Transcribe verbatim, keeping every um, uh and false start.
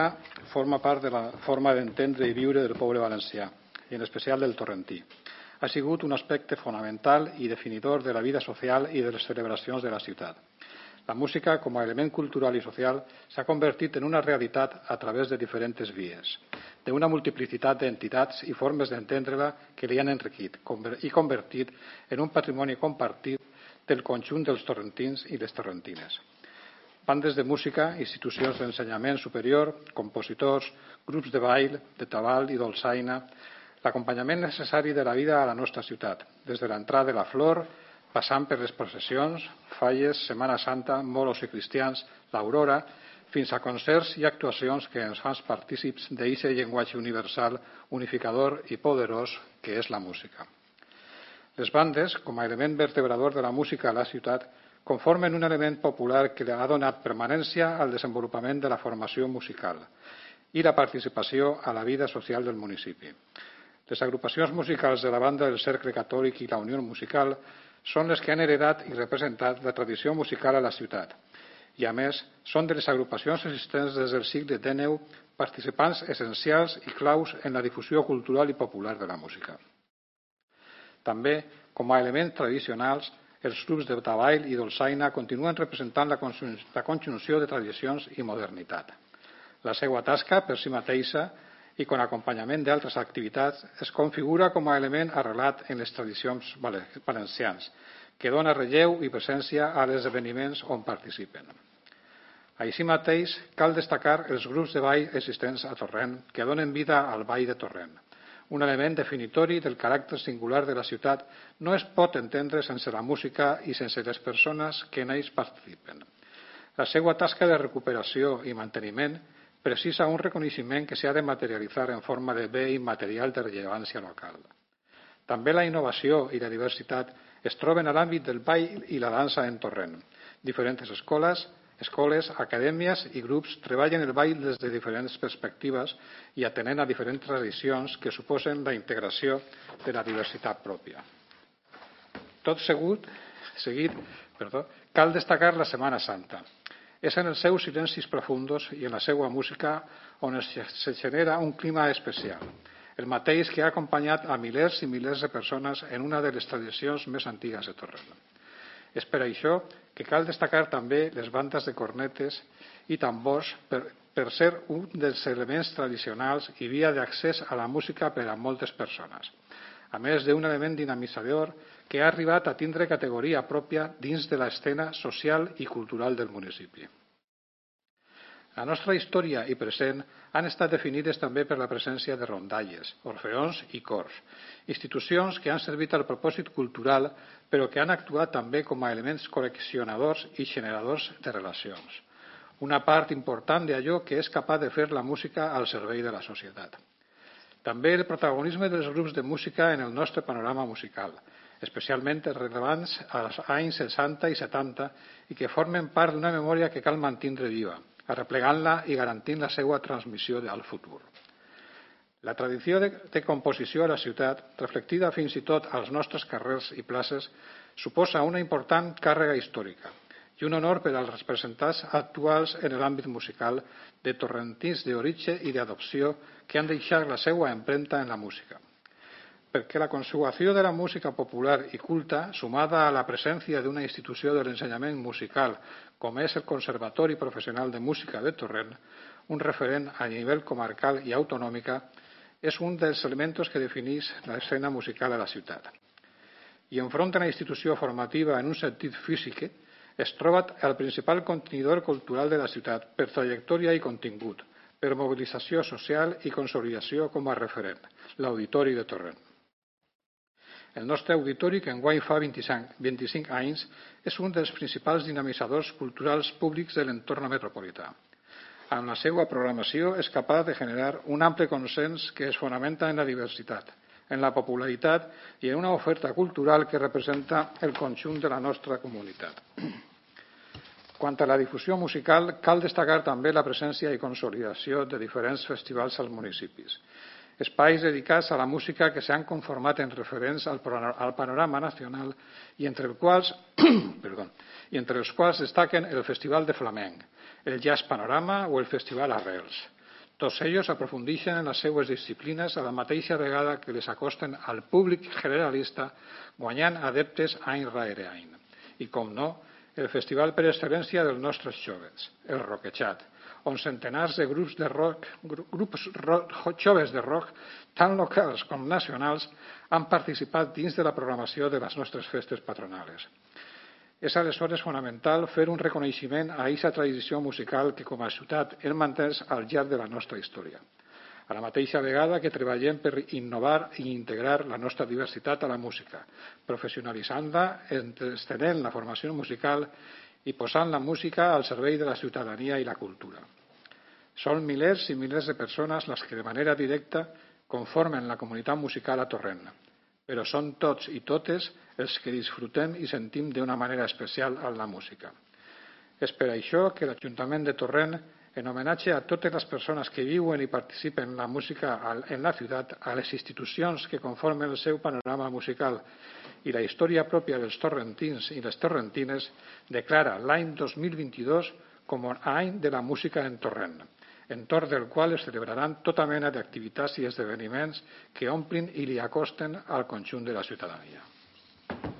forma part de la forma d'entendre i viure del poble valencià, i en especial del torrentí. Ha sigut un aspecte fonamental i definidor de la vida social i de les celebracions de la ciutat. La música, com a element cultural i social, s'ha convertit en una realitat a través de diferents vies, d'una multiplicitat d'entitats i formes d'entendre-la que li han enriquit i convertit en un patrimoni compartit del conjunt dels torrentins i les torrentines. Bandes de música, institucions d'ensenyament superior, compositors, grups de ball, de tabal i dolçaina, l'acompanyament necessari de la vida a la nostra ciutat, des de l'entrada de la flor, passant per les processions, falles, Setmana Santa, moros i cristians, l'aurora, fins a concerts i actuacions que ens fan partícips d'aquest llenguatge universal, unificador i poderós que és la música. Les bandes, com a element vertebrador de la música a la ciutat, conformen un element popular que ha donat permanència al desenvolupament de la formació musical i la participació a la vida social del municipi. Les agrupacions musicals de la banda del Cercle Catòlic i la Unió Musical són les que han heredat i representat la tradició musical a la ciutat i, a més, són de les agrupacions existents des del segle dinou participants essencials i claus en la difusió cultural i popular de la música. També, com a elements tradicionals, els grups de taball i dolçaina continuen representant la conjunció de tradicions i modernitat. La seva tasca, per si mateixa, i con acompanyament d'altres activitats, es configura com a element arrelat en les tradicions valencians, que dona relleu i presència als esdeveniments on participen. Així mateix, cal destacar els grups de ball existents a Torrent, que donen vida al ball de Torrent. Un element definitori del caràcter singular de la ciutat no es pot entendre sense la música i sense les persones que en ells participen. La seva tasca de recuperació i manteniment precisa un reconeixement que s'ha de materialitzar en forma de bé immaterial de rellevància local. També la innovació i la diversitat es troben a l'àmbit del ball i la dansa en Torrent. Diferents escoles, escoles, acadèmies i grups treballen el ball des de diferents perspectives i atenent a diferents tradicions que suposen la integració de la diversitat pròpia. Tot seguit, seguit perdó, cal destacar la Setmana Santa. És en els seus silencis profundos i en la seva música on es genera un clima especial, el mateix que ha acompanyat a milers i milers de persones en una de les tradicions més antigues de Torrent. És per això que cal destacar també les bandes de cornetes i tambors per, per ser un dels elements tradicionals i via d'accés a la música per a moltes persones, a més d'un element dinamitzador que ha arribat a tindre categoria pròpia dins de l'escena social i cultural del municipi. La nostra història i present han estat definides també per la presència de rondalles, orfeons i cors, institucions que han servit al propòsit cultural però que han actuat també com a elements col·leccionadors i generadors de relacions, una part important d'allò que és capaç de fer la música al servei de la societat. També el protagonisme dels grups de música en el nostre panorama musical, especialment rellevants als anys seixanta i setanta i que formen part d'una memòria que cal mantindre viva, arreplegant-la i garantint la seva transmissió al futur. La tradició de, de composició a la ciutat, reflectida fins i tot als nostres carrers i places, suposa una important càrrega històrica i un honor per als representants actuals en l'àmbit musical de torrentins d'origen i d'adopció que han deixat la seva empremta en la música. Perquè la conjugació de la música popular i culta, sumada a la presència d'una institució de l'ensenyament musical com és el Conservatori Professional de Música de Torrent, un referent a nivell comarcal i autonòmica, és un dels elements que defineix l'escena musical a la ciutat. I enfront de la institució formativa en un sentit físic, es troba el principal contenidor cultural de la ciutat per trajectòria i contingut, per mobilització social i consolidació com a referent, l'Auditori de Torrent. El nostre auditori, que enguany fa vint-i-cinc anys, és un dels principals dinamitzadors culturals públics de l'entorn metropolità. Amb la seva programació és capaç de generar un ample consens que es fonamenta en la diversitat, en la popularitat i en una oferta cultural que representa el conjunt de la nostra comunitat. Quant a la difusió musical, cal destacar també la presència i consolidació de diferents festivals als municipis. Espais dedicats a la música que s'han conformat en referents al panorama nacional i entre els quals, perdó, i entre els quals destaquen el Festival de Flamenc, el Jazz Panorama o el Festival Arrels. Tots ells aprofundeixen en les seues disciplines a la mateixa vegada que les acosten al públic generalista, guanyant adeptes any rere any. I, com no, el festival per excel·lència dels nostres joves, el Rockejat, on centenars de grups de rock, grups rock, joves de rock, tant locals com nacionals, han participat dins de la programació de les nostres festes patronales. És aleshores fonamental fer un reconeixement a aquesta tradició musical que com a ciutat hem mantès al llarg de la nostra història. A la mateixa vegada que treballem per innovar i integrar la nostra diversitat a la música, professionalitzant-la, estenent la formació musical i posant la música al servei de la ciutadania i la cultura. Són milers i milers de persones les que de manera directa conformen la comunitat musical a Torrent, però són tots i totes els que disfrutem i sentim d'una manera especial en la música. És per això que l'Ajuntament de Torrent, en homenatge a totes les persones que viuen i participen en la música en la ciutat, a les institucions que conformen el seu panorama musical i la història pròpia dels torrentins i les torrentines, declara l'any dos mil vint-i-dos com a any de la música en Torrent, entorn del qual es celebraran tota mena d'activitats i esdeveniments que omplin i li acosten al conjunt de la ciutadania.